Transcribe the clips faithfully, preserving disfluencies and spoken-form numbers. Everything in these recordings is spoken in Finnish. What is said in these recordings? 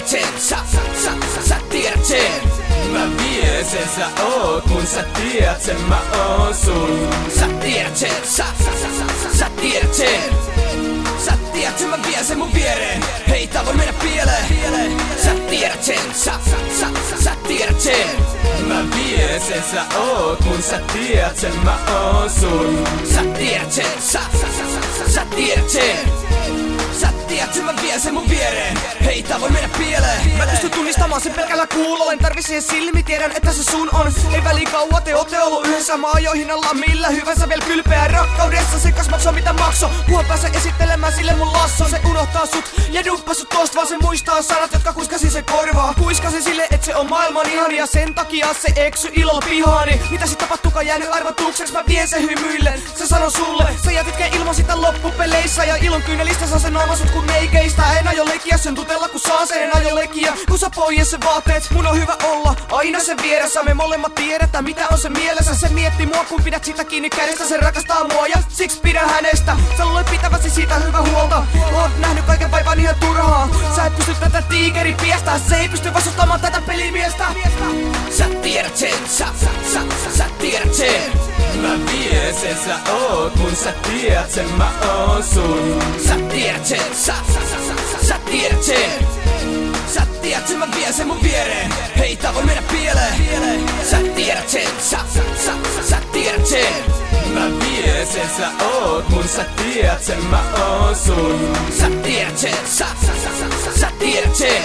tiedät sen, sä, sä, sä, sä, sä tiedät sen. Mä vien sen, sä oot mun, sä tiedät sen, mä oon sun. Sä tiedät sen, sä, sä, sä, sä, sä, sä tiedät sen. Sä tiedät sen, mä vien sen mun viereen. Hei, tää voi mennä pieleen. Sä tiedät sen, sä, sä, sä, sä, sä tiedät sen. Mä vien sen, sä oot mun, sä tiedät sen, mä oon sun. Sä tiedät sen, sä, sä, sä, sä, sä, sä tiedät sen. Sä tiedät sen, mä vien sen mun viereen. Hei, tää voi mennä pieleen. Mä pystyn tunnistamaan sen pelkällä kuulolla. En tarvi siihen silmi, tiedän että se sun on. Ei väliin kauan te ootte ollu yhdessä. Mä ajoin hinnalla millä hyvänsä vielä kylpeä rakkaudessa. Se kas maksaa mitä makso. Puhun pääsee esittelemään sille mun lasso. Se unohtaa sut ja dumppaa sut tosta, vaan se muistaa sanat, jotka kuiskasin se korvaa. Kuiskasin sille, et se on maailman ihani ja sen takia se eksy ilolla pihaani. Mitä sit tapahtuukaan jäänyt arvotukseks, mä vien sen hymyillen. Se sano sulle, sä jätitkö ilman sitä loppupeleissä. Ja ilon kyynelistä saa sen naamasut kun meikeistä. En aio leikkiä sen tutella kun saa sen, en aio leikkiä kun sä pois sen vaatteet. Mun on hyvä olla aina sen vieressä. Me molemmat tiedetään mitä on se mielessä. Se miettii mua kun pidät sitä kiinni kädestä. Se rakastaa mua ja siksi pidän hänestä. Sä luulet pitäväsi siitä hyvä huolta. Oot nähnyt kaiken vaivan ihan turhaa. Sä et pysty tätä tiikeri piestää. Se ei pysty vastustamaan tätä pelimiestä. Sä tiedät sen, sä, sä, sä, sä, sä tiedät sen. Mä vien sen, sä oot mun, sä tiedät sen, mä oon sun. Sä tiedät sen, sä, sä, sä, sä, sä, sä tiedät sen. Sä tiedät sen, mä vien sen mun viereen. Hei, tää voi mennä pieleen. Sä tiedät sen, sä, sä, sä, sä, sä tiedät sen. Mä vien sen, sä oot mun, sä tiedät sen, mä oon sun. Sä tiedät sen, sä, sä, sä, sä, sä, sä tiedät sen.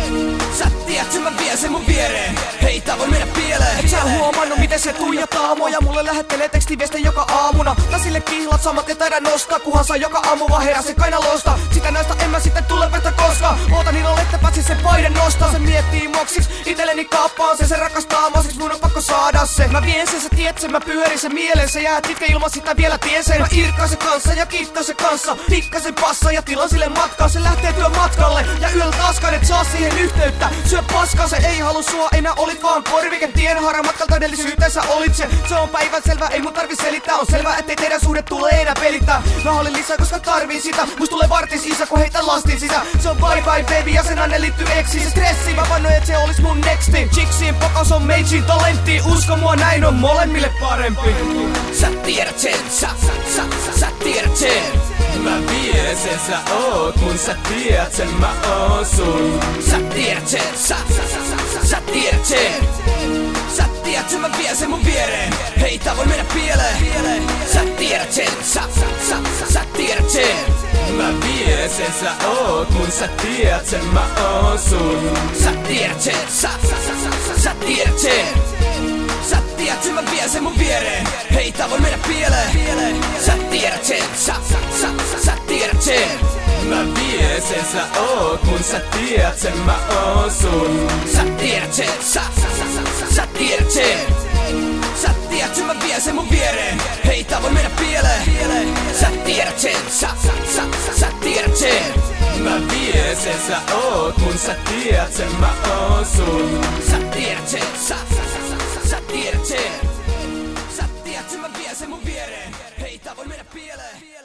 Sä tiedät sen, mä vien sen mun viereen. Hei, tää voi mennä pieleen. Et sä huomannut miten se tuijottaa mua ja mulle lähettelee tekstiviestejä joka aamuna. Tää sille kihlat samat ja taida nostaa, kuhan saa joka aamu vaan herää se kainalosta. Sitä näistä en mä sitten tule vetä koskaan. Oota niin on että päätsis sen paine nostaa. Se miettii moksiks, itelleni kaappaan se. Se rakastaa mua, siksi mun on pakko saada se. Mä vien sen, sä tiedät sen, mä pyörin sen mieleen. Se jää itke ilman sitä vielä tien sen. Mä irkkaan se kanssa ja kiittää se kanssa. Pikkasen passa ja tilan sille matkaa. Se lähtee työn matkalle ja yöllä taaskaan et saa siihen yhteyttä. Syö paskaa, se ei halu sua, enää olit vaan korviken tienhaara matkalta edellisyyteensä olit se. Se on päivänselvä, ei mun tarvi selittää. On selvä, ettei teidän suhde tule enää pelittää. Mä haluin lisää, koska tarviin sitä. Must tulee vartis isä, kun heitä lastin sisä. Se on bye bye baby ja sen anne liittyy eksiin. Se stressi, mä vannoin, et se olis mun nexti. Chiksiin pokas on meitsin talentti. Usko mua, näin on molemmille parempi. Sä tiedät sen, sä, sä, sä, sä, sä tiedät sen. Mä vien sen, sä oot mun, sä tiedät sen, mä oon sun. Sä tiedät sen, sä, sä, sä, sä, sä, sä tiedät sen. Sä tiedät sen, mä vien sen mun viereen. Hei, tää voi mennä pieleen. Sä tiedät sen, sä, sä, sä, sä, sä tiedät sen. Mä vien sen, sä oot mun, sä tiedät sen, mä oon sun. Sä tiedät sen, sä, sä, sä, sä, sä, sä tiedät sen. Sä tiedät sen, mä vien sen mun viereen. Hei, tää voi mennä pieleen. Sä tiedät sen, sä, sä, sä, sä, sä tiedät sen. Mä vien sen, sä oot mun, sä tiedät sen, mä oon sun. Sä tiedät sen, sä, sä, sä, sä, sä, sä tiedät sen. Sä tiedät sen, mä vien sen mun viereen. Hei, tää voi mennä pieleen. Sä tiedät sen, sä, sä, sä, sä, sä tiedät sen. Mä vien sen, sä oot mun, sä tiedät sen, mä oon sun. Sä tiedät sen, sä, sä, sä, sä, sä tiedät sen. Sä tiedät sen, mä vien sen mun viereen. Hei, tää voi mennä pieleen.